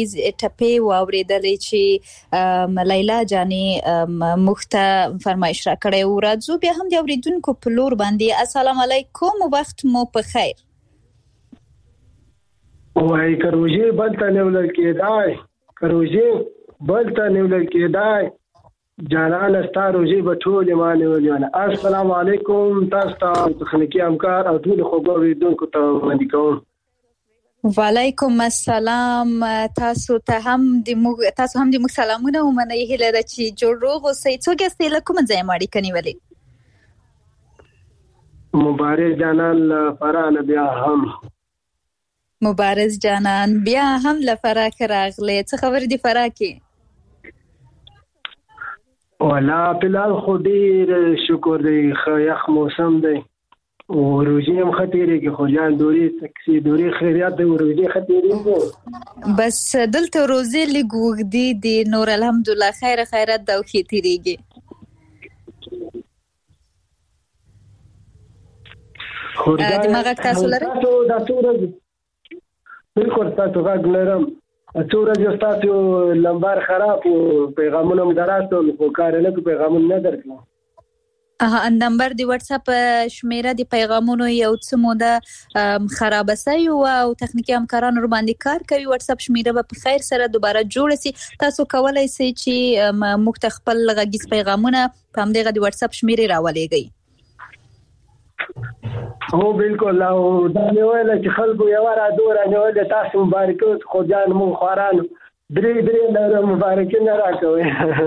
ټپي واوریدلې چې لیلا جاني مخته فرمایش را کړی او راځو بیا هم د اوریدونکو په لور باندې. السلام علیکم، وخت مو په خیر. وای کروجه بلته نیول کېدای، کروجه بلته نیول کېدای، جانان ستاروجي بټول معنی ولونه. السلام علیکم، تاسو ته تخنیکی همکار او ټول خوګوریدونکو ته باندې کوم. وعلیکم السلام. تاسو هم د موږ سلامونه ومنئ. هیله ده چې جوړ روغ اوسئ. څوک یاستئ؟ له کومه ځایه مو اړیکه نیولې؟ مبارز جانان فرانه بیا هم. مبارز جانان بیا هم له فراق راغلی. څه خبر دی فراقي؟ ولا بلال خو ډیر شکر دی، یخ موسم دی او روزي هم خطرې کې خو جان دوري تکسي دوري خیرات دی، روزي خطرې دی. بس دلته روزي لګوږدي دي، نور الحمدلله خیرات دا خې تیریږي. دماغ تاسو لرئ؟ تاسو دا څو ورځې بالکل تاسو غږ لرم. څو ورځې تاسو لمبار خراب او پیغامونه مو دراتل خو کار نه کوي، پیغامونه نه درکړم. نمبر دی واتس اپ شمیره دی پیغامونو یو څه موده خراب سي او تخنیکی همکاران ور باندې کار کوي. واتس اپ شمیره به په خیر سره دوباره جوړ شي. تاسو کولای شئ چې موږ خپل غږیز پیغامونه په همدغه دی واتس اپ شمیره راولېږئ. هو بالکل. او دا نه ویل چې خلکو یو را دوره نه ویل تاسو مبارک خو جان مو خورانو درې نه مبارک نه راکوي.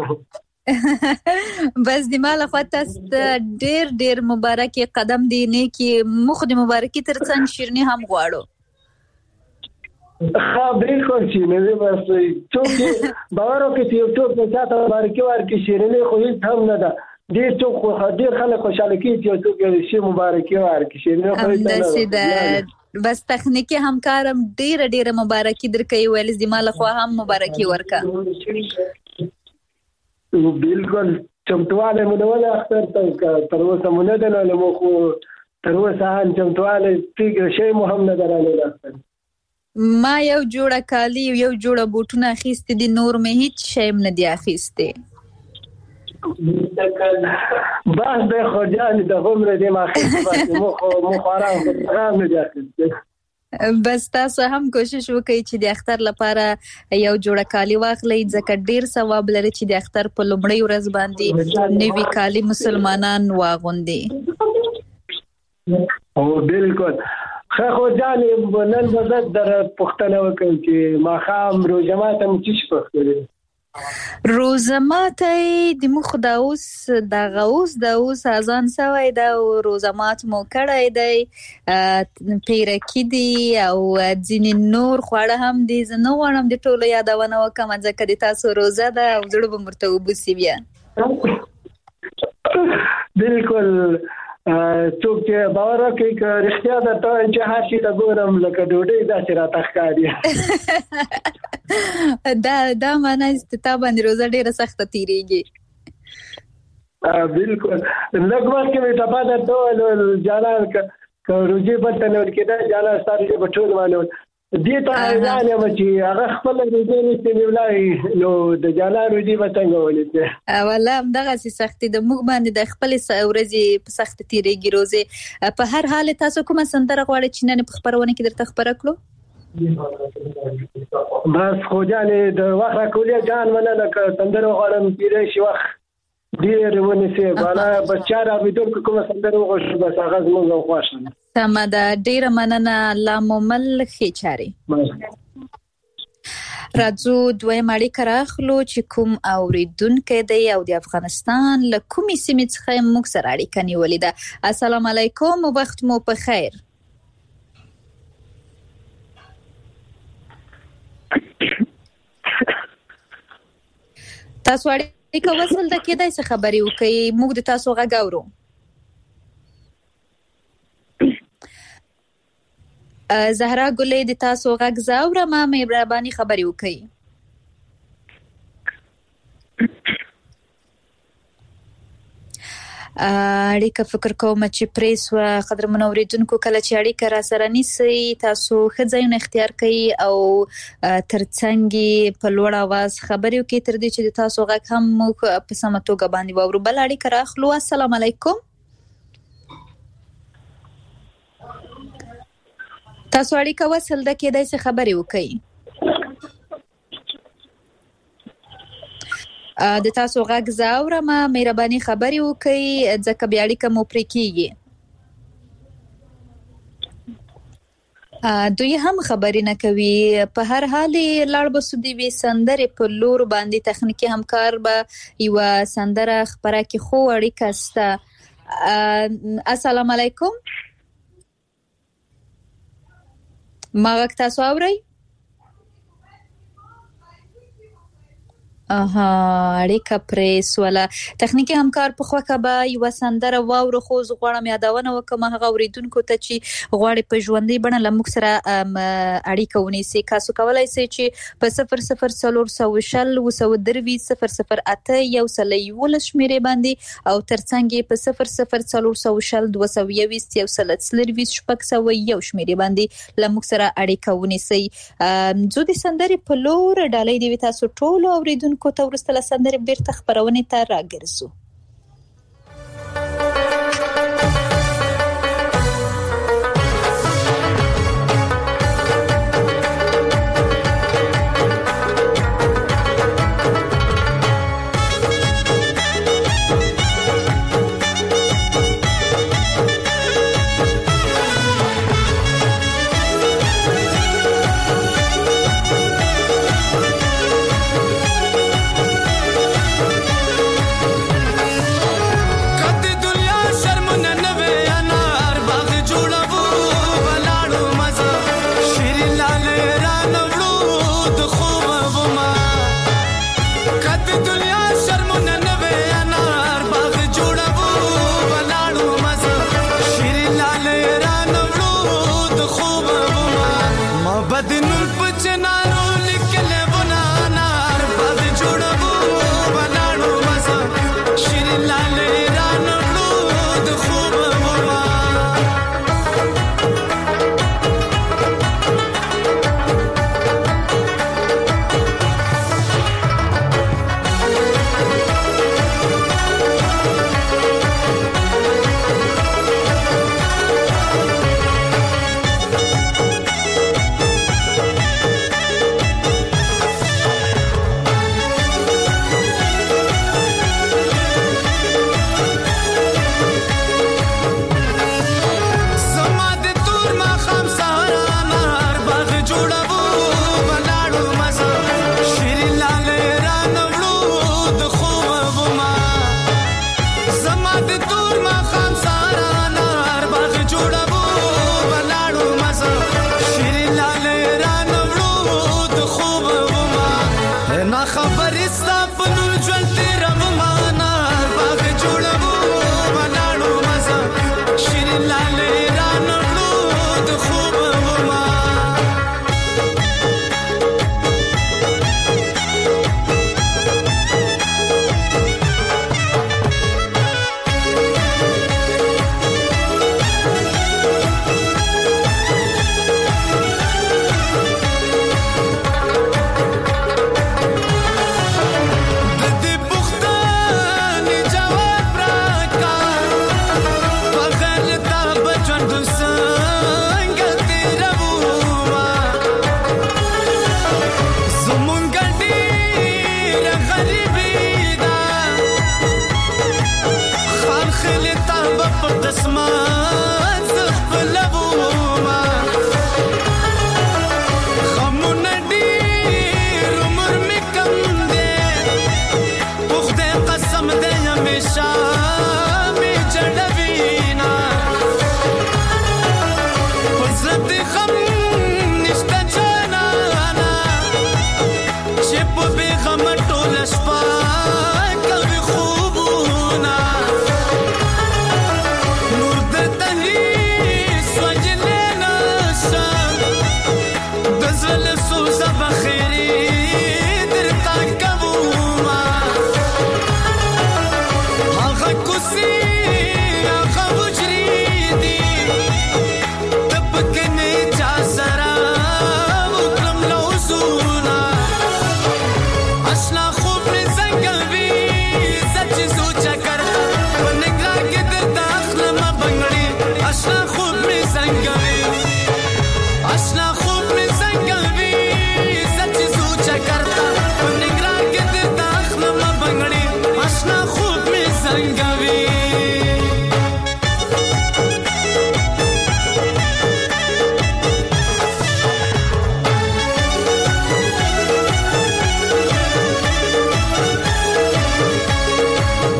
بس دی مال خو تاسو ډېر مبارکي قدم دی نه کې مخ دی مبارکي ترڅنګ شیرني هم غواړو. ها بالکل چې نه بس څوک باور وکړي چې څوک په ځاته مبارکي ورکړي شیرني خو هیڅ هم نه ده. ډېر څوک ډېر خلک خوشاله کیږي چې څوک شي مبارکي ورکړي شیرني خو هیڅ نه ده. بس تخنیکی همکارم ډېر مبارکي درکوي ویل دی مال خو هم مبارکي ورکا. بالکل چمتواله مونږ اختر تر اوسه مونږ نه دلته مو خو تر اوسه ان چمتواله پیګ شی محمد راغلی. ما یو جوړه کالی یو جوړه بوټونه اخیستې دي، نور مې هیڅ شی نه دی اخیستې. بس به خجان د عمر دې ما اخیستې مو خورام نه دی اخیستې. بس تاسو هم کوشش وکړئ چې د اختر لپاره یو جوړه کالی واخلئ ځکه ډیر ثواب لري چې د اختر په لومړۍ ورځ باندې نوی کالی مسلمانان واغوندي. او بالکل خو جان نن زه در پښتنه وکم چې ما خام روزه ماته مو چې پښتو روزه ماته د مخ د اوس اذان سوی دا روزه مات مو کړی دی پیرکی دی او ځینې نور خواړه هم دي. زه نه غواړم د ټولو یادونه وکم ځکه د تاسو روزه ده او زړه به مرته وبوسي بیا. بالکل څوک چې باور کوي چې رښتیا ده ته چې هر شي ته ګورم لکه ډوډۍ داسې راته ښکاري. دا معنی ستا باندې روزه ډیره سخته تیریږي. بالکل لږ وخت کې ته پاتې ټول جانان که روزي بته نور کېده جانان ستاسو په ټول باندې دې ته حیران یم چې هغه خپل روزي نشي نیولای نو د جانان روزي به څنګه ولې. والله همدغه سختي د موږ باندې د خپل ورځې په سخت تیریږي روزي. په هر حال تاسو کومه سندره غواړئ چې نن په خبرونه کې درته خبره کړو؟ بس خو جانې د وخت راکولې جان مننه که سندره غواړم تیری شي وخت ډېر ونیسي بالا بچا را ویدور کومه سندره وغواړم بس هغه زموږ خوښه ده. سمه ده ډېره مننه الله مو مل ښې چارې. راځو دویم اړیکه راخلو چې کوم اوریدونکی دی او د افغانستان له کومې سیمې څخه موږ سره اړیکه نیولې ده. السلام علیکم وخت مو په خیر. تاسو اړیکه وصل ده کېدای څه خبرې وکړئ موږ د تاسو غږ اورو. زهرا ګلې د تاسو غږ زاوره ما مهرباني خبرې وکړئ. اړیکه فکر کوم چې پریس و قدرمن اوریدونکو کله چې اړیکه را سره نیسي تاسو ښه ځایونه اختیار کړئ او ترڅنګ په لوړ اواز خبرې وکړئ تر دې چې د تاسو غږ هم موږ په سمه توګه باندې واورو. بل اړیکه راخلو. السلام علیکم. تاسو اړیکه وصل ده کېدای څه خبرې وکړئ. د تاسو غږ زاورم مهرباني خبرې وکړئ ځکه بیا اړیکه مو پرې کېږي. دوی هم خبرې نه کوي. په هر حال لاړ به سو دی وي سندرې په لور باندې تخنیکی همکار به یوه سندره خپره کې خو اړیکه سته. السلام علیکم. ما غږ تاسو اورئ؟ اړیکه پرې سواله تخنیکی همکار په خوکه به یو سندره واورو خو غواړم یادونه وکم هغه اوریدونکو ته چې غواړي په ژوندۍ بڼه لمک سره اړیکه ونیسي تاسو کولای شئ چې په 0040 وسودروي 008 یو سل یو شمیرې باندې او ترڅنګ په 0040 220 یو سل سلروي شپږ سو یو شمیرې باندې لمک سره اړیکه ونیسي زو دي سندري په لور ډالۍ دی تاسو ټول اوریدونکو کوته ورسته لسندره بیرته خبرونه ته راګرځو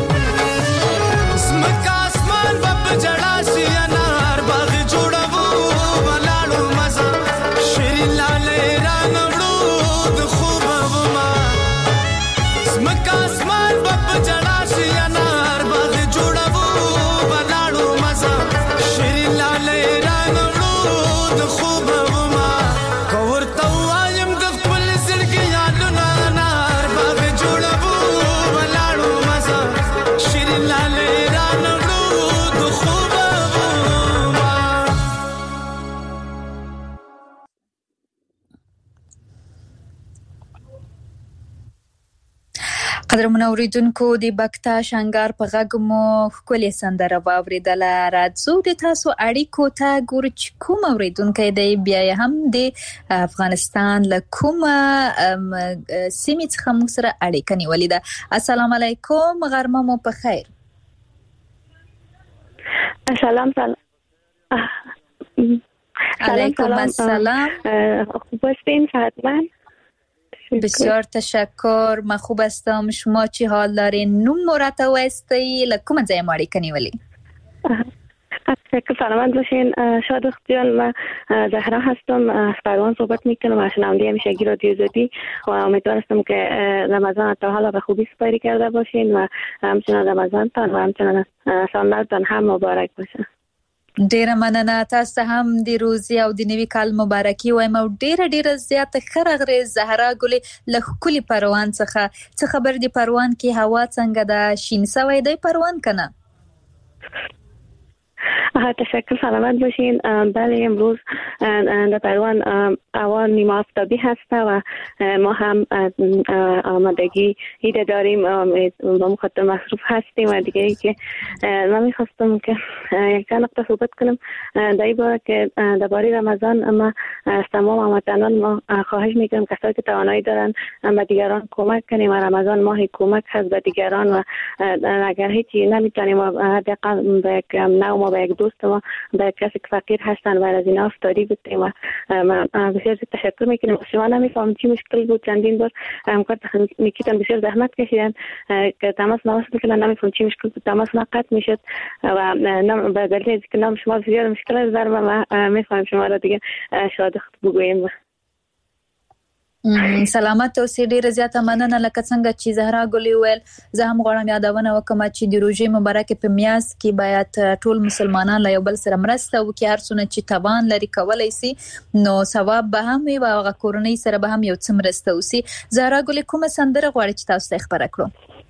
जड़ा सी अनार बाग जुड़बू قدرمن اوریدونکو د بکتا شنګار په غږ مو ښکلې سندره واوریدله. راځو د تاسو اړیکو ته ګورو چې کوم اوریدونکی دی بیا هم د افغانستان له کومه سیمې څخه موږ سره اړیکه نیولې ده. السلام علیکم، غرمه مو په خیر. سلام علیکم السلام. خوب هستین صحتمند؟ بسیار تشکر، من خوب هستم. شما چی حال دارین؟ نوم مرتب هستی لکوم ځای ما اړیکه نیولې؟ تشکر، سلامت باشین. شاد اختیار، من زهرا هستم، از پروان صحبت میکنم، از شنونده همیشگی رادیو آزادی و امیدوار هستم که رمضان تا حالا به خوبی سپری کرده باشین و همچنان رمضانتان و همچنان سال نوتان هم مبارک باشه. ډیره مننه. تاسو هم د روزي او د نوي کال مبارکي وایم او ډیره زیاته ښه راغلې زهرا ګلې له ښکلي پروان څخه. څه خبر دی پروان کې هوا څنګه ده؟ شین سوی دی پروان کنه؟ تشکر، سلامت باشین. بله، امروز در پروان هوا نیمه آفتابی هست و ما هم آمادگی ایده داریم با مخاطب مصروف هستیم و دیگه ای که من میخواستم که یک چند نقطه صحبت کنم در این باره که درباره رمضان ما از تمام هموطنان ما خواهش میکنم کسایی که توانایی دارن به دیگران کمک کنیم و رمضان ماه کمک هست به دیگران و اگر هیچی نمیتونیم حداقل به یک نوع ما به یک دوست ما به کسی که فقیر هستن و از اینا افتاری بودیم و بسیار تشکر میکنیم. شما نمیفهم چی مشکل بود، چندین بار همکار میکیتن بسیار زحمت کشیدن که تماس نوصل کنن، نمیفهم چی مشکل بود، تماس قطع میشد و به دلیل که نام شما بسیار مشکل است در ما میفهم شما را دیگه شاد بگویم. سلامت اوسې. ډیره زیاته مننه. لکه څنګه چې زهرا ګلې وویل، زه هم غواړم یادونه وکړم چې د روژې مبارکې په میاشت کې باید ټول مسلمانان له یو بل سره مرسته وکړي. هر څونه چې توان لري کولی سي نو ثواب به هم وي او هغه کورنۍ سره به هم یو څه مرسته وسي. زهرا ګلې کومه سندره غواړي چې تاسو ته خبره کړو؟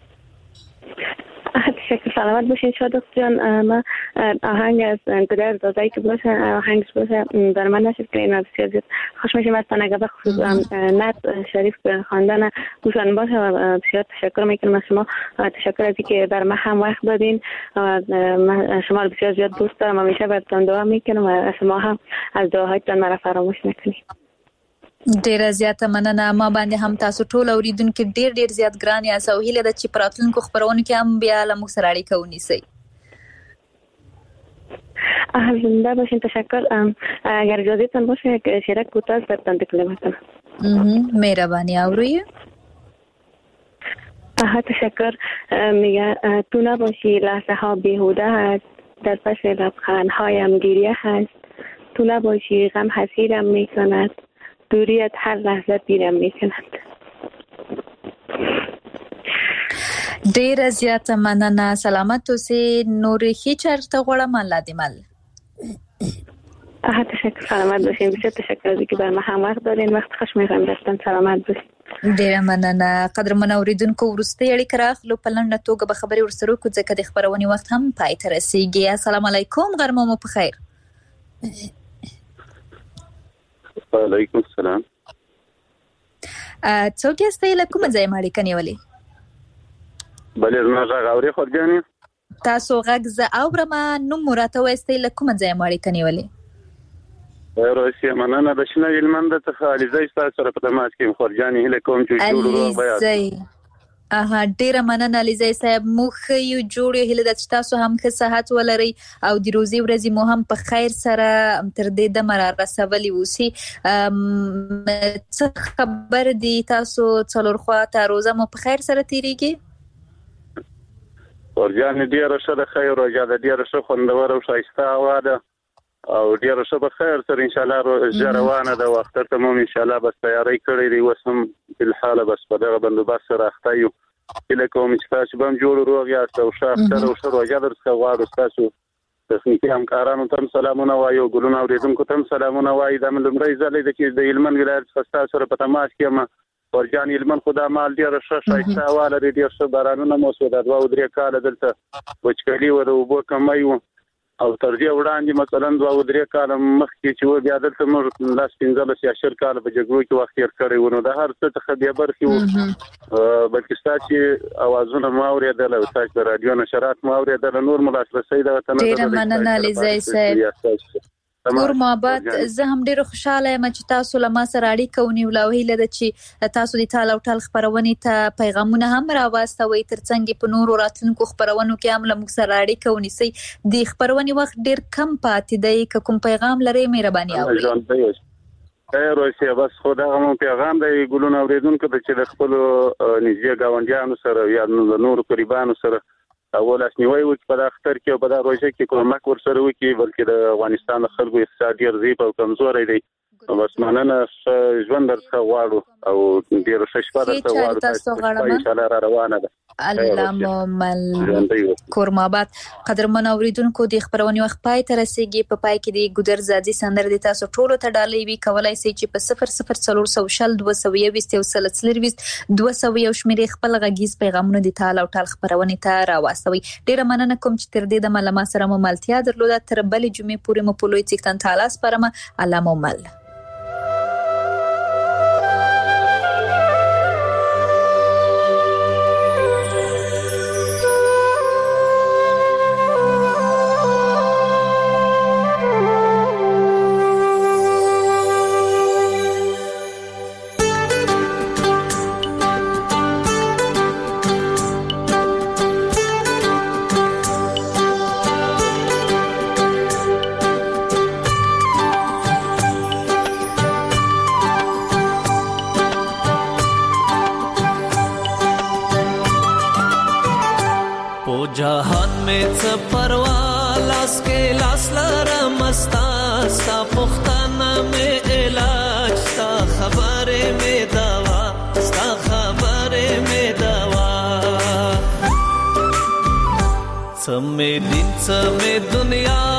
تشکر، سلامت باشین. شاد جان، ما آهنگ از گدر دادایی که باشه آهنگ باشه در من نشد که این بسیار زیاد خوش میشم از تنگه به خصوص نت شریف خواندن گوشن باشه و بسیار تشکر میکنم از شما. تشکر از اینکه بر من هم وقت دادین و شما بسیار زیاد دوست دارم. همیشه براتون دعا میکنم و شما هم از دعاهایتان مرا فراموش نکنید. ډیره زیاته مننه. ما باندې هم تاسو ټول اوریدونکو ډیر زیات ګران یاست او هیله ده چې پراتلونکو خبرونه کې هم بیا له موږ سره اړیکه ونیسئ. زنده باشین. تشکر. اگر اجازهتان باشه که شیرک کوتاه براتون تکلیف کنم. مهربانی. اوروی تشکر. میگه تو نباشی لحظه ها بیهوده هست، در پس لبخندهایم گریه هست. تو نباشی غم حسیرم میکند، دوریت هر لحظه بیرم میکند. ډیره زیاته مننه. سلامت اوسې. نور هیڅ چرته غواړم الله دې مل. تشکر، سلامت باشین. بسیار تشکر از اینکه بر ما هم وقت دارین. وقت خوش می‌گذرونم داشتن. سلامت باشین. ډیره مننه. قدرمن اوریدونکو وروستۍ اړیکه راغلو په لنډه توګه به خبرې ورسره وکړو ځکه د خبرونې وخت هم پای ته رسیږي. السلام علیکم، غرمه مو په خیر. وعلیکم السلام. څوک یاستئ؟ له کومه ځایه مو اړیکه نیولې؟ بله، زما غږ اورې خورجانې؟ تاسو غږ زه اورم. نوم مو راته ووایاستئ، له کومه ځایه مو اړیکه نیولې؟ روسیه. مننه. د شنه هلمند څخه علیزی ستاسو سره په تماس کې یم خورجانې. هیله کوم چې جوړ روغ بیاست. ډیره مننه علیزی صاحب. موږ ښه یو جوړ یو. هیله ده چې تاسو هم ښه صحت ولرئ او د روزي ورځې مو هم په خیر سره تر دې دمه را رسولي اوسي. څه خبر دی تاسو څلور خواته روزه مو په خیر سره تیریږي؟ خورجانې ډیره ښه ده. خیر روژه ده، ډیره ښه خوندوره او ښایسته هوا ده او ډیره ښه په خیر سره انشاءالله روژه روانه ده. اختر ته مو انشاءالله بس تیاری کړی دی. اوس هم فلحاله بس په دغه بندوبست سره اخته یو. هیله کوم چې تاسو به هم جوړ روغ یاست او ښه اختر او ښه روژه درڅخه غواړو. ستاسو تخنیکي همکارانو ته هم سلامونه وایو، ګلونه اورېدونکو ته هم سلامونه وایي. دا مې لومړی ځل دی چې د هلمند ولایت څخه ستاسو سره په تماس کې یم. خورجان هلمند خو دا مال ډېره ښه ښایسته هوا لري، ډېر ښه بارانونه مو شو. دا 2 او 3 کاله دلته وچکالي و، د اوبو کمی و او تر دې وړاندې مثلا 2-3 کال مخکې چې و بیا دلته موږ لاس 15 یا 10 کال په جګړو کې وخت تیر کړی ونه د هر څه څخه بیا برخي و بلکې ستاسو اوازونه ما اوریدل او تاسو رادیو نشرات ما اوریدل نور ملاسرسي دا وطن ډیر مننه لزای صاحب کور محبت زه هم ډیر خوشاله یم چې تاسو له ما سره اړیکه ونیول او هیله ده چې تاسو د ټال او ټال خبرونه ته پیغامونه هم راوستوي ترڅنګ په نور راتلونکو خبرونو کې هم له موږ سره اړیکه ونیسي د خبرونه وخت ډیر کم پاتې دی کوم پیغام لري مهرباني اورئ روسیا بس خدا غو پیغام دی ګلونه اوریدونکو چې د خپل نږدې گاونډیانو سره یا نور قریبانو سره اول اسنیوي وکړي په اختر کې او په دا روزه کې کومک ورسره وکړي بلکې د افغانستان خلکو اقتصادي ضعیف او کمزوري دي بس مننه ژوند درته غواړو او ډیر ښه شپه درته غواړو ان شاء الله را روانه ده الله مل کورمابات قدرمن اوریدونکو د خبرونې وخت پای ته رسیدي په پای کې د ګودر زادي سندر د تاسو ټولو ته ډالۍ وی کولای شي چې په 00402222 شمیرې خپل غږیز پیغامونه د ټال او ټال خبرونه ته راوستوي ډیر مننه کوم چې تر دې د ملما سره مو ملتیا درلوده تر بلې جمعې پورې مو په لوی څښتن تعالی سپارم الله مو مل जहान में परवा लास के लास लरा मस्ता सा पुख्ताना में इलाज सा खबरे में दवा सा खबरे में दवा समय दिन समय दुनिया